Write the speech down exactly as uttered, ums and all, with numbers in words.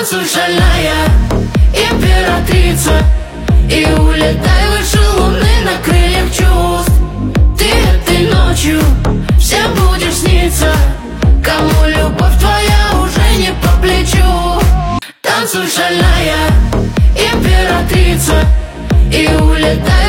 Танцуй, шальная императрица, и улетай выше луны на крыльях чувств. Ты этой ночью всем будешь сниться, кому любовь твоя уже не по плечу. Танцуй, шальная императрица, и улетай